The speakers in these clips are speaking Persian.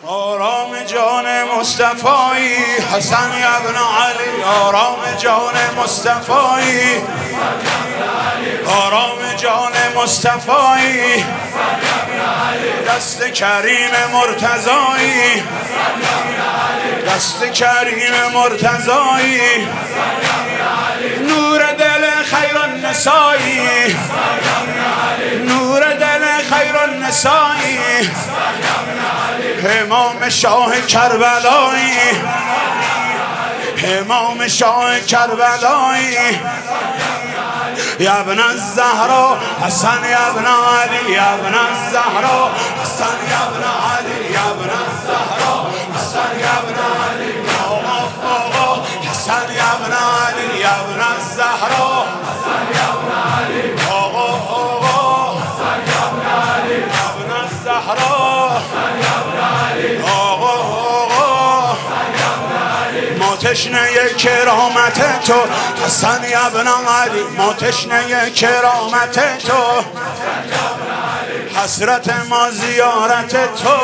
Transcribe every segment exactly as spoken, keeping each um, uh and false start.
آرام جان مصطفی حسن ابن علی، آرام جان مصطفی، آرام جان مصطفی، دست کریم مرتضایی، دست کریم مرتضایی، نور دل خیر النسایی، نور دل خیر النسایی، امام شاه کربلایی، امام شاه کربلایی، یا ابن الزهرا حسن یا ابن علی، یا ابن الزهرا حسن یا ابن علی، یا ابن الزهرا حسن یا ابن علی، آقا آقا حسن یا ابن علی، یا ابن الزهرا حسن یا ابن علی، آقا آقا حسن یا ابن علی، یا ابن الزهرا حسن یا ابن علی، آقا آقا حسن یا ابن علی، ما تشنه کرامت تو حسن یا ابن علی، ما تشنه کرامت تو، حسرت ما زیارت تو،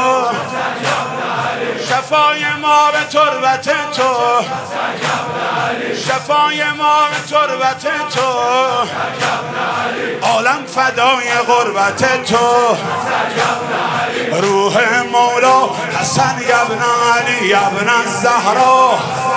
شفای ما به تربت تو، شفای ما به تربت تو، عالم فدای غربت تو، روح مولا حسن یا ابن علی، یا ابن الزهرا،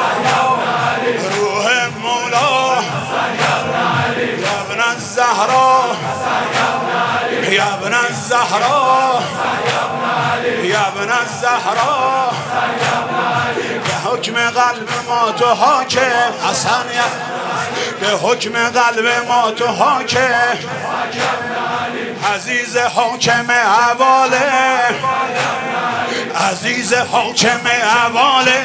روح مولا یا ابن الزهرا، یا ابن الزهرا، یا ابن الزهرا، به حکم قلب ما تو حاکم حسن، به حکم قلب ما تو حاکم، عزیز حاکم حواله، عزیز حاکم حواله،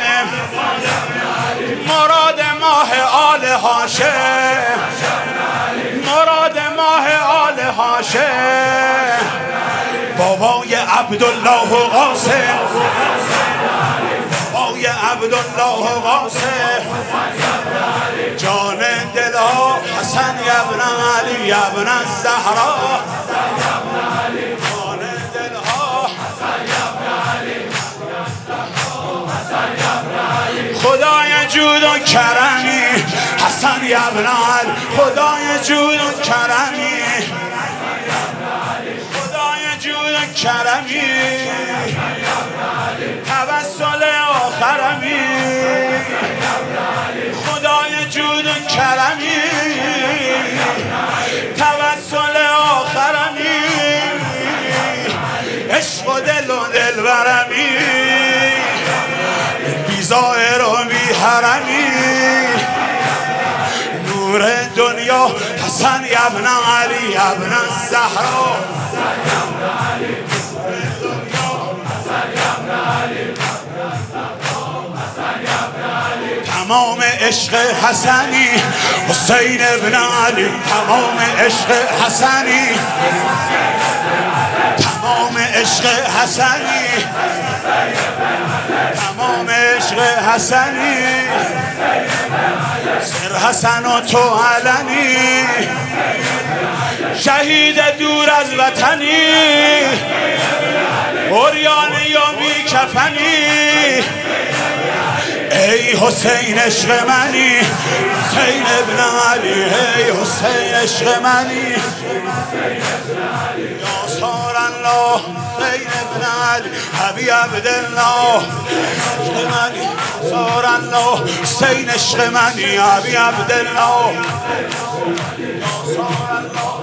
مراد ماه آل هاشم، مراد ماه آل هاشم، بابای عبدالله قاسم، بابای عبدالله قاسم، جان دلها حسن یا ابن علی، یا ابن الزهرا، جان دلها خدای جود و کرمی حسن یا ابن علی، خدای جود و کرمی، خدای جود و کرمی، توسل آخرمی، خدای جود و کرمی، توسل آخرمی، عشق و دل و دل برمی، بی ظاهر و بی حرمی، نور دنیا حسن یا ابن علی، یا ابن الزهرا، تمام عشق حسنی حسین ابن علی، تمام عشق حسنی، تمام عشق حسنی، تمام عشق حسنی، سر حسن و تو علنی، شهید دور از وطنی، عریان یا بی کفنی، ای حسین عشق منی، حسین ابن علی، ای حسین عشق منی، یا سار الله حسین ابن علی، ابی عبدالله عشق منی، سار الله حسین عشق منی، ابی عبدالله، یا سار الله